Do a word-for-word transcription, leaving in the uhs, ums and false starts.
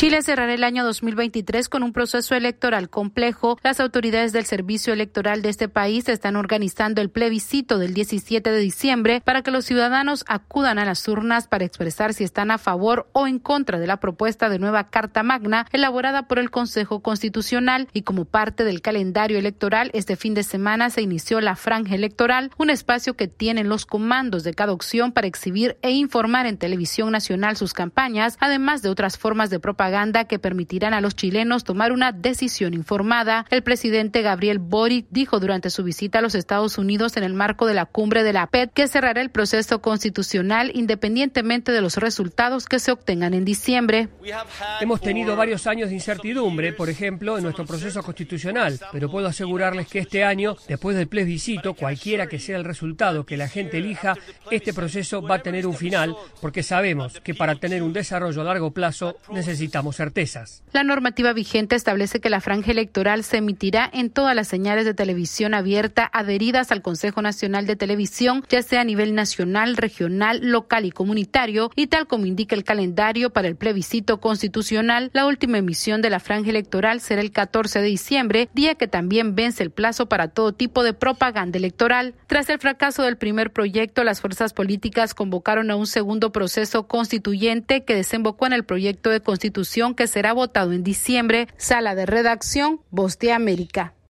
Chile cerrará el año dos mil veintitrés con un proceso electoral complejo. Las autoridades del servicio electoral de este país están organizando el plebiscito del diecisiete de diciembre para que los ciudadanos acudan a las urnas para expresar si están a favor o en contra de la propuesta de nueva Carta Magna elaborada por el Consejo Constitucional. Y como parte del calendario electoral, este fin de semana se inició la Franja Electoral, un espacio que tienen los comandos de cada opción para exhibir e informar en televisión nacional sus campañas, además de otras formas de propaganda que permitirán a los chilenos tomar una decisión informada. El presidente Gabriel Boric dijo durante su visita a los Estados Unidos en el marco de la cumbre de la P E T que cerrará el proceso constitucional independientemente de los resultados que se obtengan en diciembre. Hemos tenido varios años de incertidumbre, por ejemplo, en nuestro proceso constitucional, pero puedo asegurarles que este año, después del plebiscito, cualquiera que sea el resultado que la gente elija, este proceso va a tener un final, porque sabemos que para tener un desarrollo a largo plazo necesitamos certezas. La normativa vigente establece que la franja electoral se emitirá en todas las señales de televisión abierta adheridas al Consejo Nacional de Televisión, ya sea a nivel nacional, regional, local y comunitario, y tal como indica el calendario para el plebiscito constitucional, la última emisión de la franja electoral será el catorce de diciembre, día que también vence el plazo para todo tipo de propaganda electoral. Tras el fracaso del primer proyecto, las fuerzas políticas convocaron a un segundo proceso constituyente que desembocó en el proyecto de constitución que será votado en diciembre. Sala de redacción, Voz de América.